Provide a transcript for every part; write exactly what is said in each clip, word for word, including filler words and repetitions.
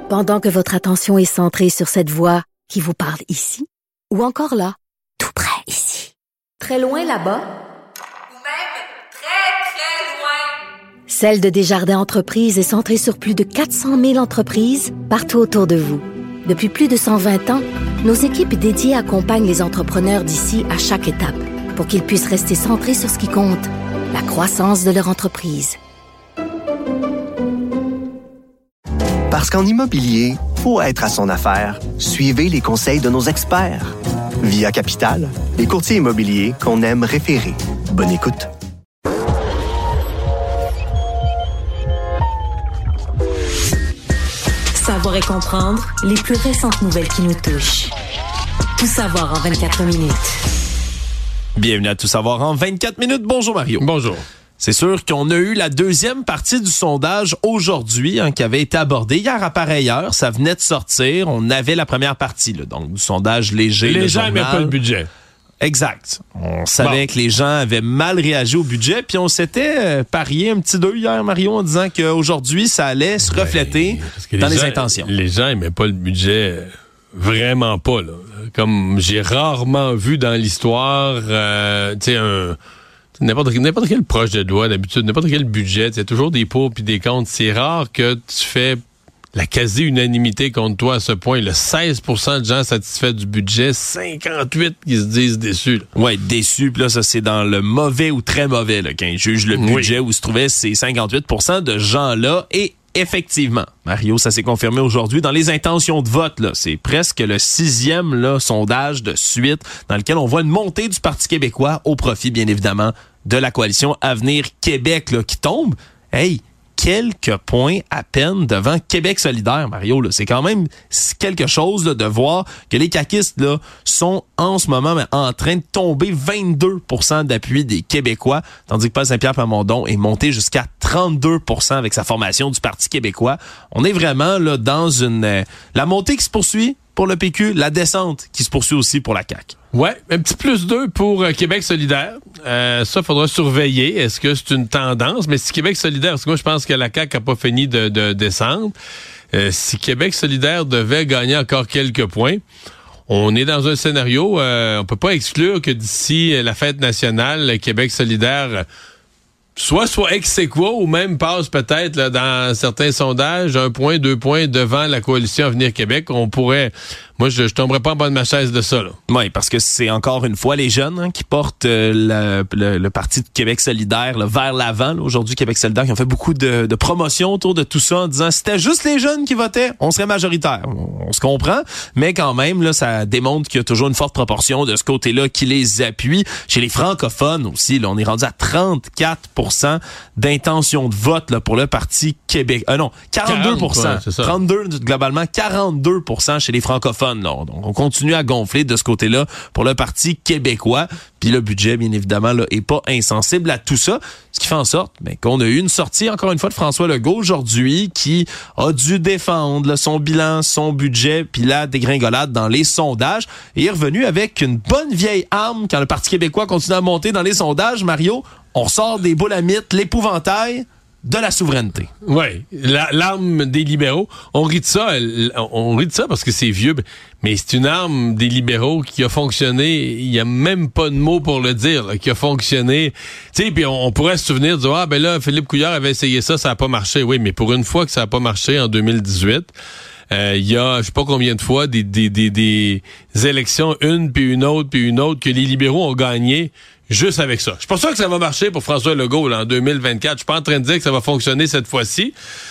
Pendant que votre attention est centrée sur cette voix qui vous parle ici, ou encore là, tout près ici, très loin là-bas, ou même très, très loin, Celle de Desjardins Entreprises est centrée sur plus de quatre cent mille entreprises partout autour de vous. Depuis plus de cent vingt ans, nos équipes dédiées accompagnent les entrepreneurs d'ici à chaque étape pour qu'ils puissent rester centrés sur ce qui compte, la croissance de leur entreprise. Parce qu'en immobilier, pour être à son affaire, suivez les conseils de nos experts. Via Capital, les courtiers immobiliers qu'on aime référer. Bonne écoute. Savoir et comprendre les plus récentes nouvelles qui nous touchent. Tout savoir en vingt-quatre minutes. Bienvenue à Tout savoir en vingt-quatre minutes. Bonjour Mario. Bonjour. C'est sûr qu'on a eu la deuxième partie du sondage aujourd'hui, hein, qui avait été abordée hier à pareille heure. Ça venait de sortir. On avait la première partie, là, donc du sondage léger. Les le gens n'aimaient pas le budget. Exact. On savait bon. que les gens avaient mal réagi au budget, puis on s'était euh, parié un petit deux hier, Mario, en disant qu'aujourd'hui, ça allait se refléter ben, dans les, les gens, intentions. Les gens n'aimaient pas le budget, vraiment pas. Là. Comme j'ai rarement vu dans l'histoire, euh, tu sais, un... N'importe, n'importe quel projet de loi, d'habitude, n'importe quel budget, il y a toujours des pour puis des contre. C'est rare que tu fais la quasi-unanimité contre toi à ce point. Le seize pour cent de gens satisfaits du budget, cinquante-huit qui se disent déçus. Oui, déçus. Puis là, ça, c'est dans le mauvais ou très mauvais, là, quand ils jugent le budget oui. où se trouvaient ces cinquante-huit pour cent de gens-là. Et effectivement, Mario, ça s'est confirmé aujourd'hui dans les intentions de vote. Là, c'est presque le sixième là, sondage de suite dans lequel on voit une montée du Parti québécois au profit, bien évidemment, de la coalition Avenir Québec là, qui tombe. Hey, quelques points à peine devant Québec solidaire, Mario. Là. C'est quand même quelque chose là, de voir que les caquistes là, sont en ce moment mais, en train de tomber vingt-deux pour cent d'appui des Québécois, tandis que Paul Saint-Pierre Plamondon est monté jusqu'à trente-deux pour cent avec sa formation du Parti québécois. On est vraiment là dans une... Euh, la montée qui se poursuit pour le P Q, la descente qui se poursuit aussi pour la C A Q. Ouais, un petit plus deux pour euh, Québec solidaire. Euh, ça, faudra surveiller. Est-ce que c'est une tendance? Mais si Québec solidaire, parce que moi, je pense que la C A Q n'a pas fini de, de descendre. Euh, si Québec solidaire devait gagner encore quelques points, on est dans un scénario, euh, on peut pas exclure que d'ici la fête nationale, Québec solidaire soit soit ex aequo ou même passe peut-être là, dans certains sondages un point, deux points devant la coalition Avenir Québec. On pourrait... Moi, je, je tomberais pas en bas de ma chaise de ça. Là. Oui, parce que c'est encore une fois les jeunes hein, qui portent euh, le, le, le Parti de Québec solidaire là, vers l'avant. Là, aujourd'hui, Québec solidaire qui ont fait beaucoup de, de promotions autour de tout ça en disant si c'était juste les jeunes qui votaient, on serait majoritaire. On, on se comprend, mais quand même, là, ça démontre qu'il y a toujours une forte proportion de ce côté-là qui les appuie. Chez les francophones aussi, là, on est rendu à trente-quatre pour cent d'intention de vote là, pour le Parti Québec. Euh, non, quarante-deux pour cent. quarante, ouais, c'est ça. trente-deux globalement, quarante-deux pour cent chez les francophones. Là. Donc, on continue à gonfler de ce côté-là pour le Parti québécois. Puis le budget, bien évidemment, là, est pas insensible à tout ça. Ce qui fait en sorte ben, qu'on a eu une sortie, encore une fois, de François Legault aujourd'hui qui a dû défendre là, son bilan, son budget, puis la dégringolade dans les sondages. Et est revenu avec une bonne vieille arme quand le Parti québécois continue à monter dans les sondages. Mario, on ressort des boules à mythes, l'épouvantail de la souveraineté. Oui, la, l'arme des libéraux. On rit de ça, on rit de ça parce que c'est vieux, mais c'est une arme des libéraux qui a fonctionné, il y a même pas de mots pour le dire, là, qui a fonctionné. Tu sais, puis on, on pourrait se souvenir de dire, ah ben là, Philippe Couillard avait essayé ça, ça a pas marché. Oui, mais pour une fois que ça a pas marché en deux mille dix-huit, euh, il y a, je sais pas combien de fois, des, des, des, des élections, une puis une autre puis une autre, que les libéraux ont gagné juste avec ça. Je suis pas sûr que ça va marcher pour François Legault là, en deux mille vingt-quatre. Je suis pas en train de dire que ça va fonctionner cette fois-ci.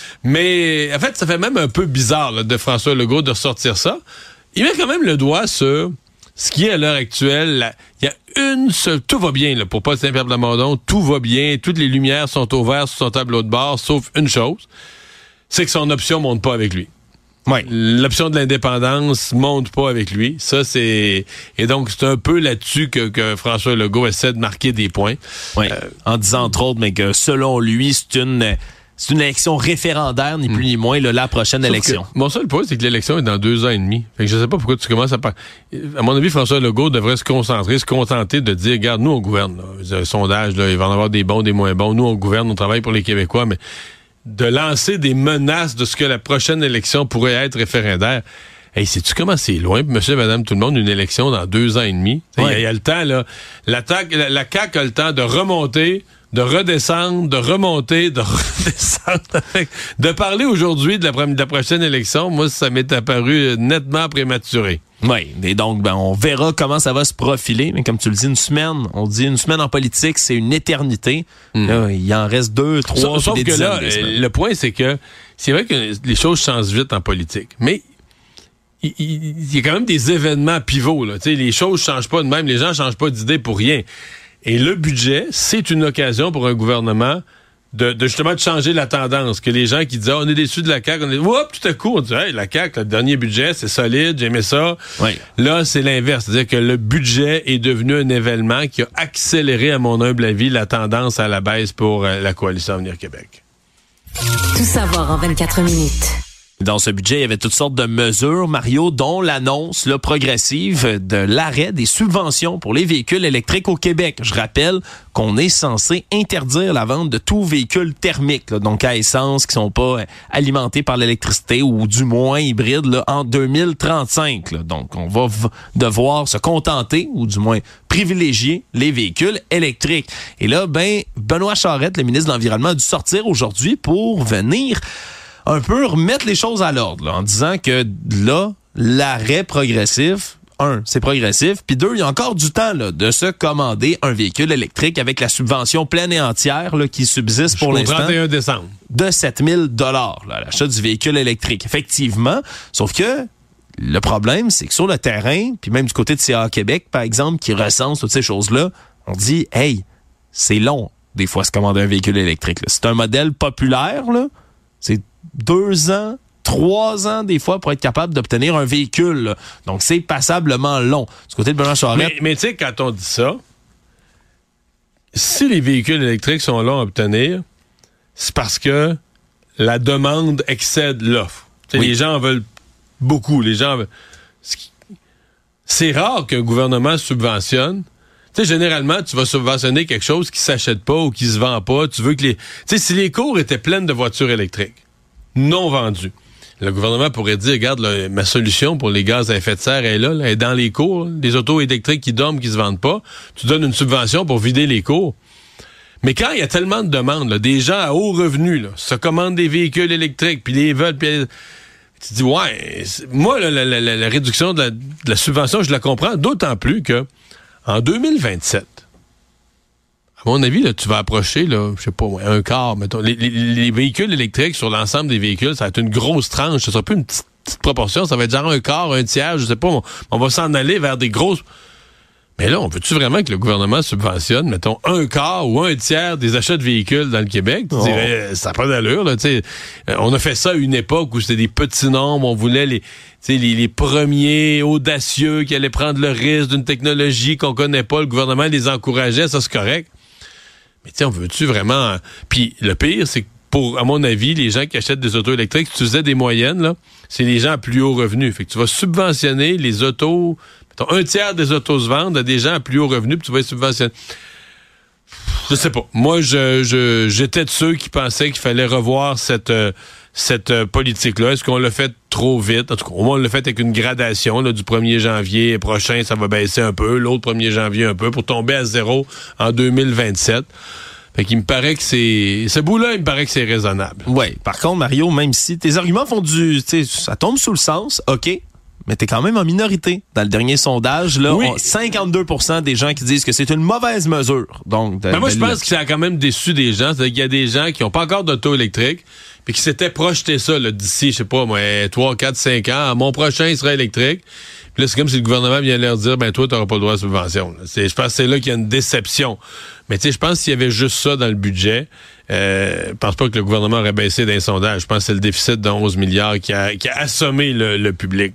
Mais en fait, ça fait même un peu bizarre là, de François Legault de ressortir ça. Il met quand même le doigt sur ce qui est à l'heure actuelle. Il y a une seule... Tout va bien là, pour Paul Saint-Pierre Plamondon. Tout va bien. Toutes les lumières sont au vert sur son tableau de bord, sauf une chose. C'est que son option monte pas avec lui. Ouais. L'option de l'indépendance monte pas avec lui. Ça, c'est... Et donc, c'est un peu là-dessus que, que François Legault essaie de marquer des points. Oui. Euh, en disant, entre autres, mais que selon lui, c'est une... C'est une élection référendaire, ni plus ni moins, là, la prochaine Sauf élection. Que, mon seul point, c'est que l'élection est dans deux ans et demi. Fait que je sais pas pourquoi tu commences à parler. À mon avis, François Legault devrait se concentrer, se contenter de dire, regarde, nous, on gouverne. Là. Un sondage, là, il va y en avoir des bons, des moins bons. Nous, on gouverne, on travaille pour les Québécois, mais de lancer des menaces de ce que la prochaine élection pourrait être référendaire. Hey, sais-tu comment c'est loin, monsieur, madame, tout le monde, une élection dans deux ans et demi? Il ouais. y, y a le temps, là. La, la, la C A Q a le temps de remonter, de redescendre, de remonter, de redescendre. De parler aujourd'hui de la, de la prochaine élection, moi, ça m'est apparu nettement prématuré. Oui, et donc, ben, on verra comment ça va se profiler. Mais comme tu le dis, une semaine, on dit une semaine en politique, c'est une éternité. Mmh. Là, il en reste deux, trois, Sauf, sauf des que là, des le point, c'est que c'est vrai que les choses changent vite en politique. Mais il, il, il y a quand même des événements pivots, là. Tu sais, les choses changent pas de même, les gens changent pas d'idée pour rien. Et le budget, c'est une occasion pour un gouvernement de, de justement de changer la tendance. Que les gens qui disaient, oh, on est déçus de la C A Q, on est, hop, tout à coup, on dit, hey, la C A Q, le dernier budget, c'est solide, j'aimais ça. Oui. Là, c'est l'inverse. C'est-à-dire que le budget est devenu un événement qui a accéléré, à mon humble avis, la tendance à la baisse pour euh, la Coalition Avenir Québec. Tout savoir en vingt-quatre minutes. Dans ce budget, il y avait toutes sortes de mesures, Mario, dont l'annonce là, progressive de l'arrêt des subventions pour les véhicules électriques au Québec. Je rappelle qu'on est censé interdire la vente de tout véhicule thermique, là, donc à essence, qui sont pas alimentés par l'électricité ou du moins hybrides là, en deux mille trente-cinq. Là. Donc, on va v- devoir se contenter, ou du moins privilégier, les véhicules électriques. Et là, ben, Benoît Charette, le ministre de l'Environnement, a dû sortir aujourd'hui pour venir un peu remettre les choses à l'ordre, là, en disant que là, l'arrêt progressif, un, c'est progressif, puis deux, il y a encore du temps là, de se commander un véhicule électrique avec la subvention pleine et entière là, qui subsiste pour l'instant. trente et un décembre. De sept mille dollars là, à l'achat du véhicule électrique. Effectivement, sauf que le problème, c'est que sur le terrain, puis même du côté de C A A Québec, par exemple, qui recense toutes ces choses-là, on dit, hey, c'est long, des fois, se commander un véhicule électrique. Là. C'est un modèle populaire, là. C'est deux ans, trois ans, des fois, pour être capable d'obtenir un véhicule. Là. Donc, c'est passablement long. Du côté de Benoît Charette... Mais, mais tu sais, quand on dit ça, si les véhicules électriques sont longs à obtenir, c'est parce que la demande excède l'offre. Oui. Les gens en veulent beaucoup. Les gens veulent... C'est rare qu'un gouvernement subventionne. Tu sais, généralement, tu vas subventionner quelque chose qui s'achète pas ou qui se vend pas. Tu veux que les... Tu sais, si les cours étaient pleines de voitures électriques non vendues, le gouvernement pourrait dire, regarde, là, ma solution pour les gaz à effet de serre est là, là, elle est dans les cours. Les autos électriques qui dorment, qui se vendent pas. Tu donnes une subvention pour vider les cours. Mais quand il y a tellement de demandes, là, des gens à haut revenu là, se commandent des véhicules électriques, puis les veulent, puis tu dis, ouais, moi, là, la, la, la, la réduction de la, de la subvention, je la comprends, d'autant plus que en deux mille vingt-sept, à mon avis, là, tu vas approcher, là, je sais pas, ouais, un quart, mettons. Les, les, les véhicules électriques sur l'ensemble des véhicules, ça va être une grosse tranche. Ça sera pas une petite, petite proportion, ça va être genre un quart, un tiers, je sais pas. On, on va s'en aller vers des grosses... Mais là, on veut-tu vraiment que le gouvernement subventionne, mettons, un quart ou un tiers des achats de véhicules dans le Québec? Tu oh. dirais, ça n'a pas d'allure, là, tu sais. On a fait ça à une époque où c'était des petits nombres, on voulait les... Les, les premiers audacieux qui allaient prendre le risque d'une technologie qu'on connaît pas, le gouvernement les encourageait, ça c'est correct. Mais tu sais, on veut-tu vraiment... Puis le pire, c'est que pour, à mon avis, les gens qui achètent des autos électriques, si tu faisais des moyennes, là, c'est les gens à plus haut revenu. Fait que tu vas subventionner les autos... Mettons, un tiers des autos se vendent à des gens à plus haut revenu, puis tu vas les subventionner. Je sais pas. Moi, je, je j'étais de ceux qui pensaient qu'il fallait revoir cette... Euh, cette euh, politique-là. Est-ce qu'on l'a fait trop vite? En tout cas, au moins, on l'a fait avec une gradation. Là, du premier janvier prochain, ça va baisser un peu. L'autre premier janvier, un peu, pour tomber à zéro en deux mille vingt-sept. Fait qu'il me paraît que c'est... Ce bout-là, il me paraît que c'est raisonnable. Oui. Par contre, Mario, même si tes arguments font du... Ça tombe sous le sens, OK, mais t'es quand même en minorité. Dans le dernier sondage, là, oui. on, cinquante-deux pour cent des gens qui disent que c'est une mauvaise mesure. Donc, de, mais moi, de je pense que ça a quand même déçu des gens. C'est-à-dire qu'il y a des gens qui n'ont pas encore d'auto électrique, puis qui s'étaient projeté ça là, d'ici, je sais pas, moi, trois, quatre, cinq ans. Mon prochain, il sera électrique. Puis là, c'est comme si le gouvernement vient leur dire, ben toi, t'auras pas le droit à subvention. C'est, je pense que c'est là qu'il y a une déception. Mais tu sais, je pense qu'il y avait juste ça dans le budget. Euh, je pense pas que le gouvernement aurait baissé d'un sondage. Je pense que c'est le déficit de onze milliards qui a, qui a assommé le, le public.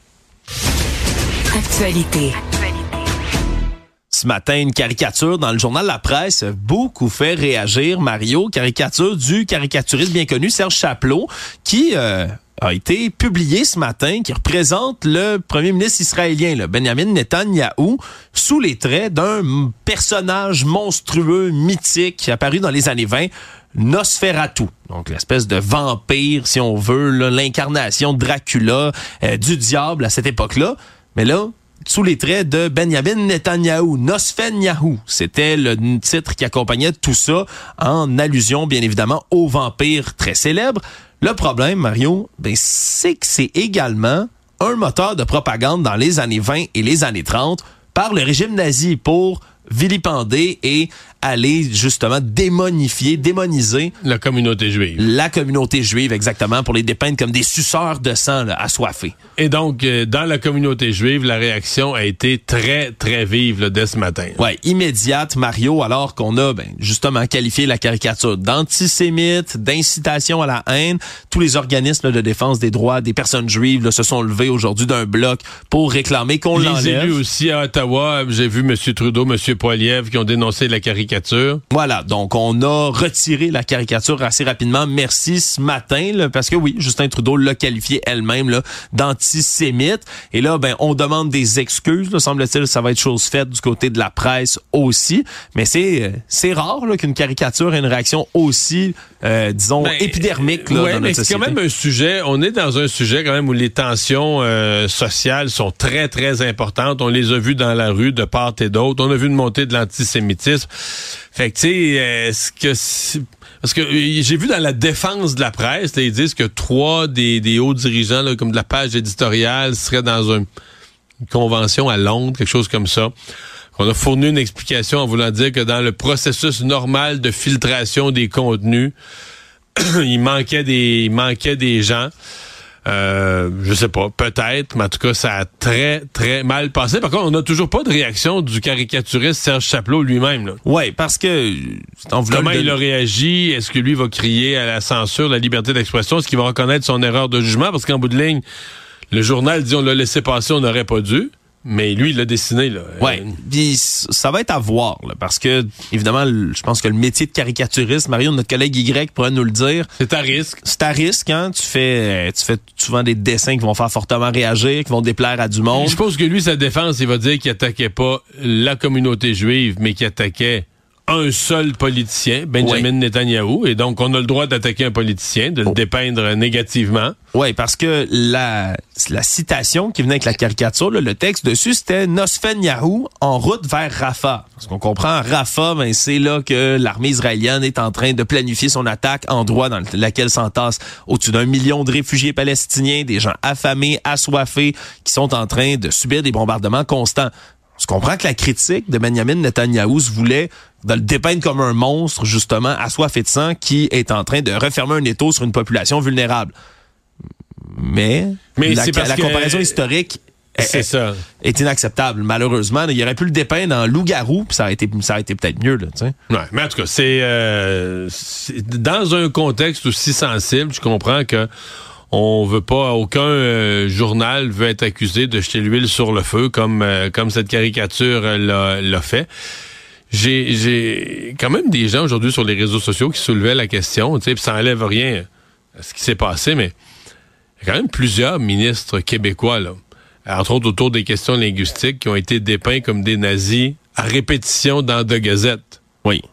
Actualité. Ce matin, une caricature dans le journal La Presse a beaucoup fait réagir, Mario. Caricature du caricaturiste bien connu Serge Chapleau, qui euh, a été publiée ce matin, qui représente le premier ministre israélien, là, Benjamin Netanyahou, sous les traits d'un personnage monstrueux, mythique, apparu dans les années vingt, Nosferatu, donc l'espèce de vampire, si on veut, là, l'incarnation de Dracula, euh, du diable à cette époque-là. Mais là, sous les traits de Benjamin Netanyahu, Nosfenyahu, c'était le titre qui accompagnait tout ça, en allusion bien évidemment au vampire très célèbre. Le problème, Mario, ben, c'est que c'est également un moteur de propagande dans les années vingt et les années trente par le régime nazi pour vilipender et aller justement démonifier, démoniser la communauté juive. La communauté juive, exactement, pour les dépeindre comme des suceurs de sang là, assoiffés. Et donc, euh, dans la communauté juive, la réaction a été très, très vive là, dès ce matin. Ouais, immédiate, Mario, alors qu'on a ben, justement qualifié la caricature d'antisémite, d'incitation à la haine. Tous les organismes là, de défense des droits des personnes juives là, se sont levés aujourd'hui d'un bloc pour réclamer qu'on les l'enlève. Les élus aussi à Ottawa, j'ai vu M. Trudeau, M. Poilievre qui ont dénoncé la caricature. Voilà, donc on a retiré la caricature assez rapidement. Merci ce matin, là, parce que oui, Justin Trudeau l'a qualifié elle-même là, d'antisémite. Et là, ben, on demande des excuses. Là, semble-t-il, ça va être chose faite du côté de la presse aussi. Mais c'est c'est rare là, qu'une caricature ait une réaction aussi, euh, disons, ben, épidermique là, ouais, dans notre mais société. C'est quand même un sujet. On est dans un sujet quand même où les tensions euh, sociales sont très très importantes. On les a vues dans la rue de part et d'autre. On a vu une montée de l'antisémitisme. Fait que, tu sais, est-ce que... C'est... Parce que j'ai vu dans la défense de la presse, là, ils disent que trois des, des hauts dirigeants, là, comme de la page éditoriale, seraient dans un, une convention à Londres, quelque chose comme ça. On a fourni une explication en voulant dire que dans le processus normal de filtration des contenus, il manquait des, il manquait des gens. Euh, je sais pas, peut-être, mais en tout cas, ça a très, très mal passé. Par contre, on n'a toujours pas de réaction du caricaturiste Serge Chapleau lui-même. Là. Ouais, parce que... Comment de... il a réagi? Est-ce que lui va crier à la censure, la liberté d'expression? Est-ce qu'il va reconnaître son erreur de jugement? Parce qu'en bout de ligne, le journal dit on l'a laissé passer, on n'aurait pas dû. Mais lui, il l'a dessiné, là. Ouais. Puis ça va être à voir, là, parce que, évidemment, je pense que le métier de caricaturiste, Mario, notre collègue Y pourrait nous le dire. C'est à risque. C'est à risque, hein. Tu fais, tu fais souvent des dessins qui vont faire fortement réagir, qui vont déplaire à du monde. Je pense que lui, sa défense, il va dire qu'il attaquait pas la communauté juive, mais qu'il attaquait un seul politicien, Benjamin oui. Netanyahou, et donc on a le droit d'attaquer un politicien, de le oh. dépeindre négativement. Oui, parce que la, la citation qui venait avec la caricature, là, le texte dessus, c'était Nosfenyahu en route vers Rafah. Parce qu'on comprend, Rafah, ben, c'est là que l'armée israélienne est en train de planifier son attaque, endroit dans lequel s'entassent au-dessus d'un million de réfugiés palestiniens, des gens affamés, assoiffés, qui sont en train de subir des bombardements constants. Je comprends que la critique de Benjamin Netanyahou se voulait de le dépeindre comme un monstre, justement, assoiffé de sang, qui est en train de refermer un étau sur une population vulnérable. Mais, Mais la, c'est parce la que comparaison historique c'est est, ça. est inacceptable, malheureusement. Il aurait pu le dépeindre en loup-garou, puis ça aurait été, ça aurait été peut-être mieux. Là, t'sais. Ouais, mais en tout cas, c'est, euh, c'est dans un contexte aussi sensible, je comprends que on veut pas, aucun euh, journal veut être accusé de jeter l'huile sur le feu comme euh, comme cette caricature euh, l'a, l'a fait. J'ai j'ai quand même des gens aujourd'hui sur les réseaux sociaux qui soulevaient la question, tu sais, puis ça enlève rien à ce qui s'est passé, mais il y a quand même plusieurs ministres québécois, là, entre autres autour des questions linguistiques, qui ont été dépeints comme des nazis à répétition dans The Gazette. Oui.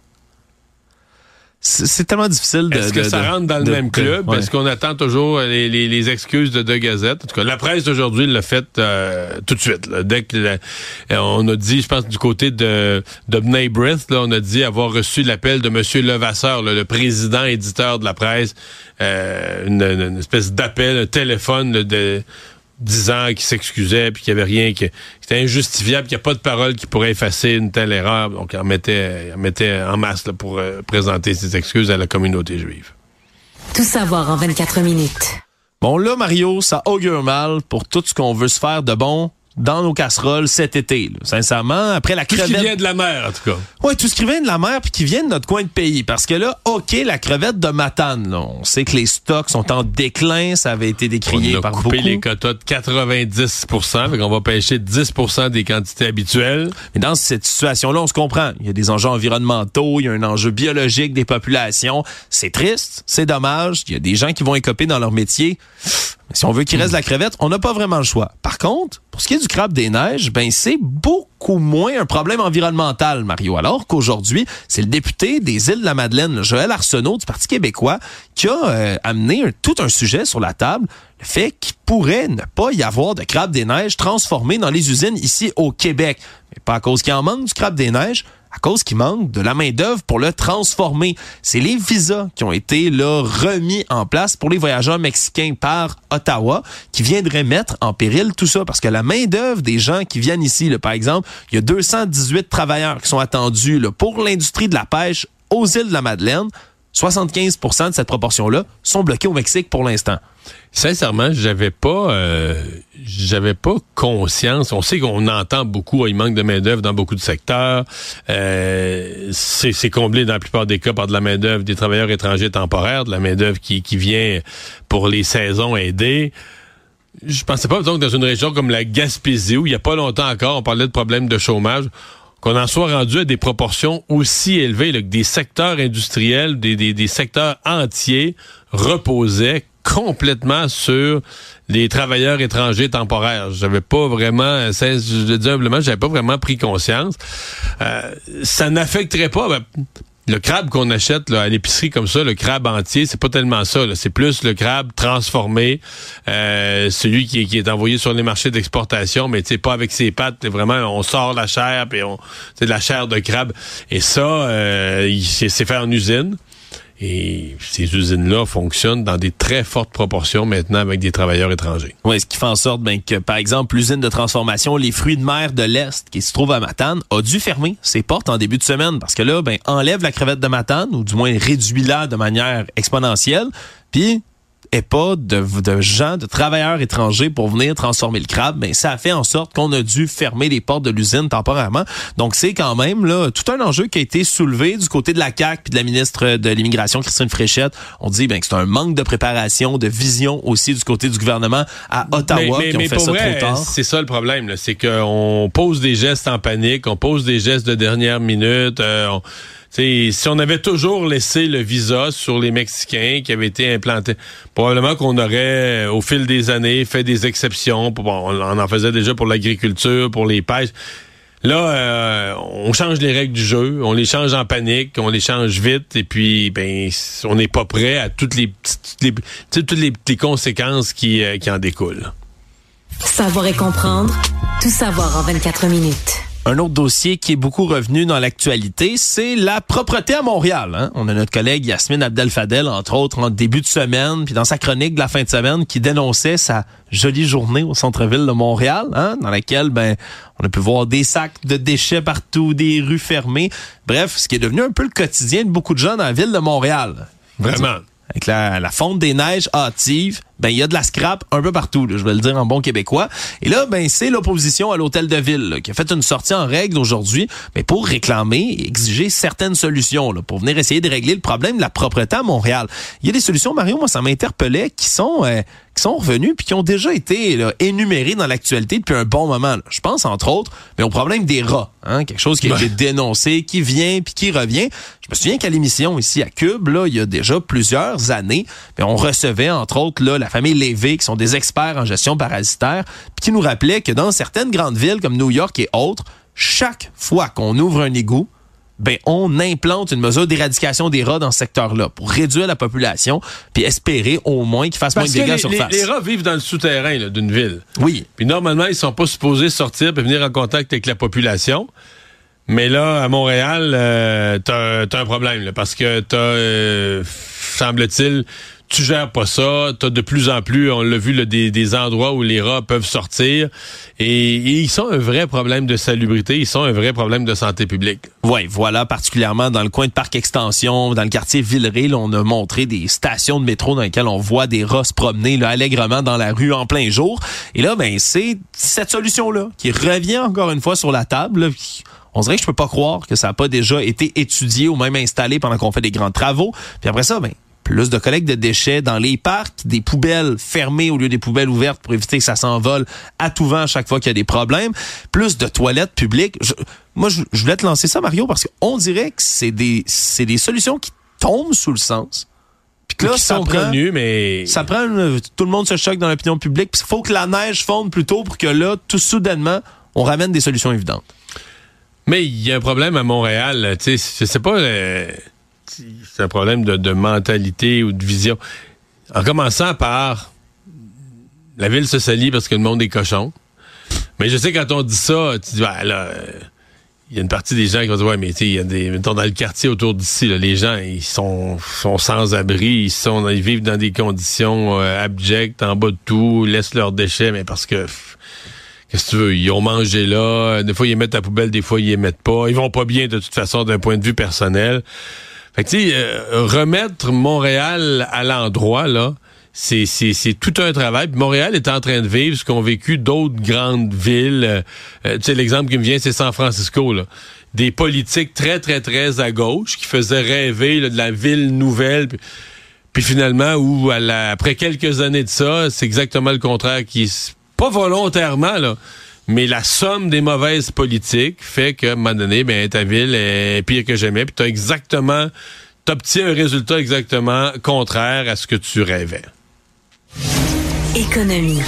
C'est tellement difficile de... Est-ce que de, ça de, rentre dans de, le même club? de, ouais. Est-ce qu'on attend toujours les, les, les excuses de The Gazette? En tout cas, la presse d'aujourd'hui l'a fait euh, tout de suite. Là. Dès que la, on a dit, je pense, du côté de, de B'nai B'rith, là, on a dit avoir reçu l'appel de M. Levasseur, là, le président éditeur de la presse, euh, une, une espèce d'appel, un téléphone là, de... disant qu'il s'excusait puis qu'il n'y avait rien, que c'était injustifiable, qu'il n'y a pas de parole qui pourrait effacer une telle erreur. Donc, il en mettait, il en, mettait en masse là, pour euh, présenter ses excuses à la communauté juive. Tout savoir en vingt-quatre minutes. Bon, là, Mario, ça augure mal pour tout ce qu'on veut se faire de bon dans nos casseroles cet été. Là. Sincèrement, après la crevette... Tout ce qui vient de la mer, en tout cas. Oui, tout ce qui vient de la mer puis qui vient de notre coin de pays. Parce que là, OK, la crevette de Matane, là, on sait que les stocks sont en déclin. Ça avait été décrié on a par coupé beaucoup. les quotas de quatre-vingt-dix pour cent, fait qu'on va pêcher dix pour cent des quantités habituelles. Mais dans cette situation-là, on se comprend. Il y a des enjeux environnementaux, il y a un enjeu biologique des populations. C'est triste, c'est dommage. Il y a des gens qui vont écoper dans leur métier. Si on veut qu'il reste de la crevette, on n'a pas vraiment le choix. Par contre, pour ce qui est du crabe des neiges, ben c'est beaucoup moins un problème environnemental, Mario. Alors qu'aujourd'hui, c'est le député des Îles-de-la-Madeleine, Joël Arsenault du Parti québécois, qui a euh, amené un, tout un sujet sur la table, le fait qu'il pourrait ne pas y avoir de crabe des neiges transformé dans les usines ici au Québec. Mais pas à cause qu'il en manque du crabe des neiges, à cause qu'il manque de la main-d'œuvre pour le transformer. C'est les visas qui ont été là remis en place pour les voyageurs mexicains par Ottawa qui viendraient mettre en péril tout ça parce que la main-d'œuvre des gens qui viennent ici, là, par exemple, il y a deux cent dix-huit travailleurs qui sont attendus là, pour l'industrie de la pêche aux îles de la Madeleine. soixante-quinze pour cent de cette proportion-là sont bloqués au Mexique pour l'instant. Sincèrement, j'avais pas euh, j'avais pas conscience. On sait qu'on entend beaucoup, il manque de main-d'œuvre dans beaucoup de secteurs. Euh, c'est, c'est comblé dans la plupart des cas par de la main-d'œuvre des travailleurs étrangers temporaires, de la main-d'œuvre qui, qui vient pour les saisons aider. Je pensais pas donc dans une région comme la Gaspésie, où il y a pas longtemps encore, on parlait de problèmes de chômage, qu'on en soit rendu à des proportions aussi élevées, là, que des secteurs industriels, des, des, des secteurs entiers reposaient complètement sur les travailleurs étrangers temporaires. J'avais pas vraiment, je le dis humblement, j'avais pas vraiment pris conscience. Euh, ça n'affecterait pas... Ben, le crabe qu'on achète là, à l'épicerie comme ça, le crabe entier, c'est pas tellement ça. Là. C'est plus le crabe transformé, euh, celui qui est, qui est envoyé sur les marchés d'exportation, mais tu sais pas avec ses pattes. Vraiment, on sort la chair, puis on, c'est de la chair de crabe. Et ça, euh, c'est, c'est fait en usine. Et ces usines-là fonctionnent dans des très fortes proportions maintenant avec des travailleurs étrangers. Oui, ce qui fait en sorte ben, que, par exemple, l'usine de transformation Les Fruits de mer de l'Est, qui se trouve à Matane, a dû fermer ses portes en début de semaine parce que là, ben, enlève la crevette de Matane, ou du moins réduit-la de manière exponentielle, puis et pas de, de gens, de travailleurs étrangers pour venir transformer le crabe, ben ça a fait en sorte qu'on a dû fermer les portes de l'usine temporairement. Donc c'est quand même là tout un enjeu qui a été soulevé du côté de la C A Q puis de la ministre de l'Immigration, Christine Fréchette. On dit ben que c'est un manque de préparation, de vision aussi du côté du gouvernement à Ottawa mais, mais, qui ont mais fait pour ça vrai, trop tard. C'est ça le problème, là, c'est qu'on pose des gestes en panique, on pose des gestes de dernière minute, euh, on T'sais, si on avait toujours laissé le visa sur les Mexicains qui avaient été implantés, probablement qu'on aurait, au fil des années, fait des exceptions. Pour, bon, on en faisait déjà pour l'agriculture, pour les pêches. Là, euh, on change les règles du jeu, on les change en panique, on les change vite, et puis ben on n'est pas prêt à toutes les petites, les, toutes les, les conséquences qui, euh, qui en découlent. Savoir et comprendre, tout savoir en vingt-quatre minutes. Un autre dossier qui est beaucoup revenu dans l'actualité, c'est la propreté à Montréal. Hein? On a notre collègue Yasmine Abdel-Fadel, entre autres, en début de semaine, puis dans sa chronique de la fin de semaine, qui dénonçait sa jolie journée au centre-ville de Montréal, hein? Dans laquelle ben on a pu voir des sacs de déchets partout, des rues fermées. Bref, ce qui est devenu un peu le quotidien de beaucoup de gens dans la ville de Montréal. Vraiment. Avec la, la fonte des neiges hâtive, ben il y a de la scrap un peu partout, là, je vais le dire en bon québécois. Et là, ben c'est l'opposition à l'hôtel de ville là, qui a fait une sortie en règle aujourd'hui, mais pour réclamer et exiger certaines solutions là, pour venir essayer de régler le problème de la propreté à Montréal. Il y a des solutions, Mario, moi ça m'interpellait, qui sont euh, qui sont revenues puis qui ont déjà été là, énumérées dans l'actualité depuis un bon moment. Là. Je pense entre autres, mais au problème des rats, hein, quelque chose qui a ouais. été dénoncé, qui vient puis qui revient. Je me souviens qu'à l'émission ici à Cube, là, il y a déjà plusieurs années, mais on recevait entre autres là la famille Lévy, qui sont des experts en gestion parasitaire, puis qui nous rappelaient que dans certaines grandes villes comme New York et autres, chaque fois qu'on ouvre un égout, ben on implante une mesure d'éradication des rats dans ce secteur-là pour réduire la population puis espérer au moins qu'ils fassent Parce moins de dégâts les, sur les, face. Les rats vivent dans le souterrain là, d'une ville. Oui. Puis normalement, ils sont pas supposés sortir et venir en contact avec la population. Mais là, à Montréal, euh, t'as, t'as un problème là, parce que t'as, euh, semble-t-il, tu gères pas ça, t'as de plus en plus, on l'a vu, là, des, des endroits où les rats peuvent sortir, et, et ils sont un vrai problème de salubrité, ils sont un vrai problème de santé publique. Oui, voilà, particulièrement dans le coin de Parc Extension, dans le quartier Villeray, là, on a montré des stations de métro dans lesquelles on voit des rats se promener là, allègrement dans la rue en plein jour. Et là, ben c'est cette solution-là qui revient encore une fois sur la table, là, qui, on dirait que je peux pas croire que ça n'a pas déjà été étudié ou même installé pendant qu'on fait des grands travaux. Puis après ça, ben plus de collecte de déchets dans les parcs, des poubelles fermées au lieu des poubelles ouvertes pour éviter que ça s'envole à tout vent à chaque fois qu'il y a des problèmes, plus de toilettes publiques. Je, moi, je, je voulais te lancer ça, Mario, parce qu'on dirait que c'est des, c'est des solutions qui tombent sous le sens, puis que là, qui ça sont prend, connus, mais... Ça prend... Une, tout le monde se choque dans l'opinion publique. Puis il faut que la neige fonde plus tôt pour que là, tout soudainement, on ramène des solutions évidentes. Mais il y a un problème à Montréal. Tu sais, je sais pas... Euh, c'est un problème de, de mentalité ou de vision. En commençant par... La ville se salit parce que le monde est cochon. Mais je sais, quand on dit ça, tu dis, ben là... Euh, il y a une partie des gens qui vont dire, ouais, mais tu sais, il y a des, mettons, dans le quartier autour d'ici, là, les gens, ils sont, sont sans abri, ils sont, ils vivent dans des conditions euh, abjectes, en bas de tout, laissent leurs déchets, mais parce que, pff, qu'est-ce que tu veux, ils ont mangé là, des fois ils les mettent à la poubelle, des fois ils les mettent pas, ils vont pas bien de toute façon d'un point de vue personnel. Fait que tu sais, euh, remettre Montréal à l'endroit, là, C'est, c'est, c'est tout un travail. Puis Montréal est en train de vivre ce qu'ont vécu d'autres grandes villes. Euh, tu sais, l'exemple qui me vient, c'est San Francisco, là. Des politiques très, très, très à gauche qui faisaient rêver là, de la ville nouvelle. Puis, puis finalement, où à la, après quelques années de ça, c'est exactement le contraire qui... Pas volontairement, là, mais la somme des mauvaises politiques fait qu'à un moment donné, ben, ta ville est pire que jamais. Puis t'as exactement... T'obtiens un résultat exactement contraire à ce que tu rêvais. Économie.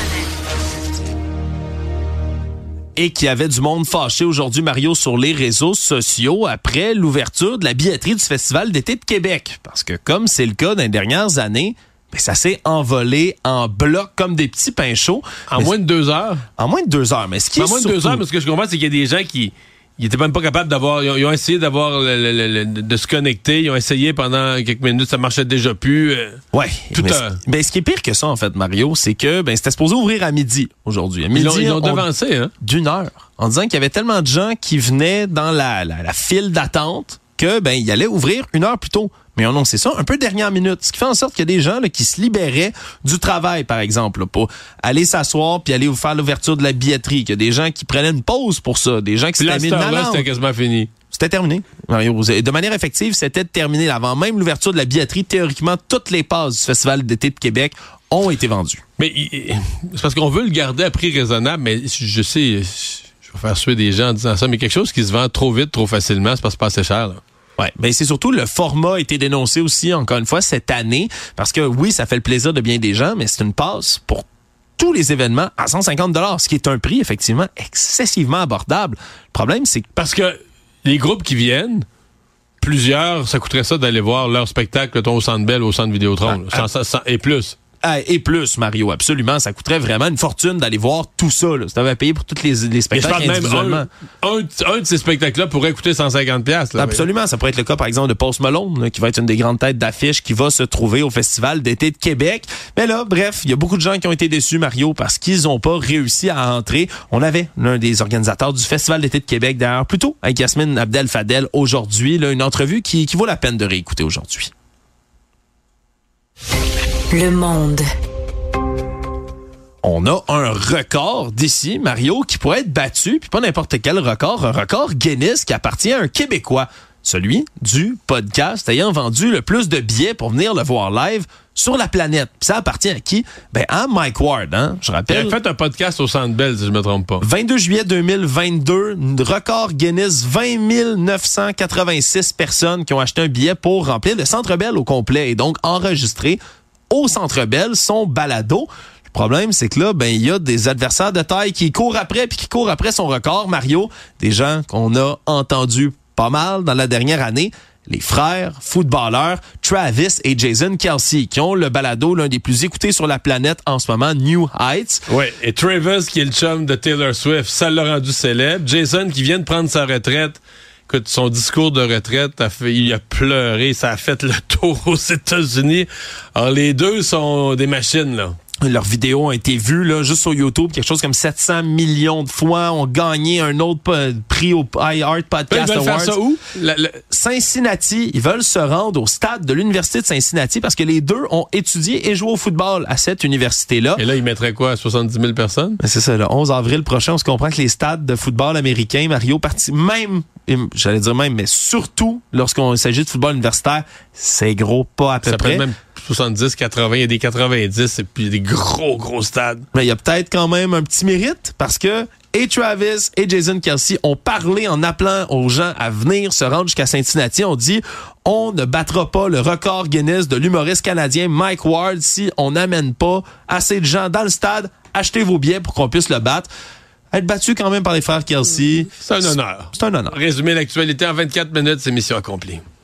Et qu'il y avait du monde fâché aujourd'hui, Mario, sur les réseaux sociaux après l'ouverture de la billetterie du Festival d'été de Québec. Parce que comme c'est le cas dans les dernières années, ben ça s'est envolé en bloc comme des petits pains chauds. En mais moins de deux heures? En moins de deux heures. Mais ce qui en est moins surtout... de deux heures, mais ce que je comprends, c'est qu'il y a des gens qui... Ils étaient même pas capables d'avoir... Ils ont, ils ont essayé d'avoir... Le, le, le, de se connecter. Ils ont essayé pendant quelques minutes. Ça marchait déjà plus. Euh, ouais. Tout mais, un... ben, ce qui est pire que ça, en fait, Mario, c'est que ben c'était supposé ouvrir à midi aujourd'hui. À midi, ils l'ont, ils l'ont on, devancé, hein? D'une heure. En disant qu'il y avait tellement de gens qui venaient dans la, la, la file d'attente que ben il allait ouvrir une heure plus tôt. Mais on c'est ça, un peu dernière minute. Ce qui fait en sorte qu'il y a des gens là, qui se libéraient du travail, par exemple, là, pour aller s'asseoir puis aller faire l'ouverture de la billetterie. Qu'il y a des gens qui prenaient une pause pour ça. Des gens qui s'étaient mis une là, c'était quasiment fini. C'était terminé, Mario. De manière effective, c'était terminé. Avant même l'ouverture de la billetterie, théoriquement, toutes les passes du Festival d'été de Québec ont été vendues. Mais c'est parce qu'on veut le garder à prix raisonnable, mais je sais, je vais faire suer des gens en disant ça, mais quelque chose qui se vend trop vite, trop facilement, c'est parce que c'est pas assez cher, là. Ouais, ben c'est surtout le format a été dénoncé aussi, encore une fois, cette année, parce que oui, ça fait le plaisir de bien des gens, mais c'est une passe pour tous les événements à cent cinquante dollars, ce qui est un prix, effectivement, excessivement abordable. Le problème, c'est que... Parce que les groupes qui viennent, plusieurs, ça coûterait ça d'aller voir leur spectacle au Centre Bell, au Centre Vidéotron, ah, ah, ah. et plus. Ah, et plus, Mario, absolument. Ça coûterait vraiment une fortune d'aller voir tout ça. Là. Si tu avais payé pour tous les, les spectacles individuellement. Un, un, un de ces spectacles-là pourrait coûter cent cinquante dollars. Là, absolument. Mais... Ça pourrait être le cas, par exemple, de Post Malone, là, qui va être une des grandes têtes d'affiche qui va se trouver au Festival d'été de Québec. Mais là, bref, il y a beaucoup de gens qui ont été déçus, Mario, parce qu'ils n'ont pas réussi à entrer. On avait l'un des organisateurs du Festival d'été de Québec, d'ailleurs, plutôt avec Yasmine Abdel-Fadel aujourd'hui, là, une entrevue qui, qui vaut la peine de réécouter aujourd'hui. Le Monde. On a un record d'ici, Mario, qui pourrait être battu, puis pas n'importe quel record, un record Guinness qui appartient à un Québécois, celui du podcast ayant vendu le plus de billets pour venir le voir live sur la planète. Puis ça appartient à qui? Ben à Mike Ward, hein? Je rappelle. Il a fait un podcast au Centre Bell, si je me trompe pas. vingt-deux juillet deux mille vingt-deux, record Guinness, vingt mille neuf cent quatre-vingt-six personnes qui ont acheté un billet pour remplir le Centre Bell au complet et donc enregistrer au Centre Bell son balado. Le problème, c'est que là, ben, il y a des adversaires de taille qui courent après puis qui courent après son record, Mario. Des gens qu'on a entendus pas mal dans la dernière année. Les frères footballeurs Travis et Jason Kelce, qui ont le balado l'un des plus écoutés sur la planète en ce moment, New Heights. Oui, et Travis, qui est le chum de Taylor Swift, ça l'a rendu célèbre. Jason, qui vient de prendre sa retraite. Écoute, son discours de retraite, a fait, il a pleuré, ça a fait le tour aux États-Unis. Alors, les deux sont des machines, là. Leurs vidéos ont été vues là, juste sur YouTube, quelque chose comme sept cents millions de fois, ont gagné un autre p- prix au iHeart Podcast Awards. Ils veulent Awards. faire ça où? La, la... Cincinnati, ils veulent se rendre au stade de l'Université de Cincinnati parce que les deux ont étudié et joué au football à cette université-là. Et là, ils mettraient quoi, soixante-dix mille personnes? Ben c'est ça, le onze avril prochain, on se comprend que les stades de football américain, Mario, parti même, j'allais dire même, mais surtout lorsqu'on s'agit de football universitaire, c'est gros, pas à peu ça près. Même soixante-dix, quatre-vingts, il y a des quatre-vingt-dix et puis des gros, gros stades. Mais il y a peut-être quand même un petit mérite parce que Et Travis et Jason Kelce ont parlé en appelant aux gens à venir se rendre jusqu'à Cincinnati. On dit, on ne battra pas le record Guinness de l'humoriste canadien Mike Ward si on n'amène pas assez de gens dans le stade. Achetez vos billets pour qu'on puisse le battre. Être battu quand même par les frères Kelce. C'est un honneur. C'est un honneur. Résumer l'actualité en vingt-quatre minutes, c'est mission accomplie.